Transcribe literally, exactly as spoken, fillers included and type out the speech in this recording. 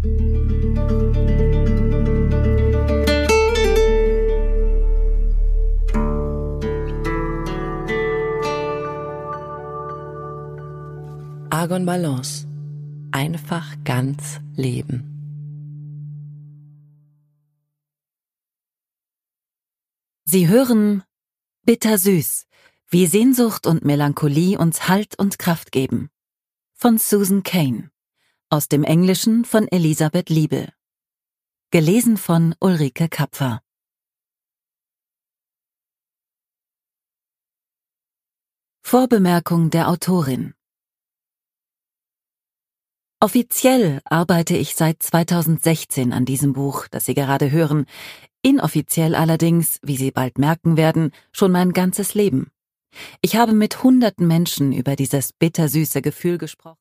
Argon Balance. Einfach ganz leben. Sie hören Bittersüß, wie Sehnsucht und Melancholie uns Halt und Kraft geben. Von Susan Cain. Aus dem Englischen von Elisabeth Liebel. Gelesen von Ulrike Kapfer. Vorbemerkung der Autorin. Offiziell arbeite ich seit zweitausendsechzehn an diesem Buch, das Sie gerade hören, inoffiziell allerdings, wie Sie bald merken werden, schon mein ganzes Leben. Ich habe mit hunderten Menschen über dieses bittersüße Gefühl gesprochen.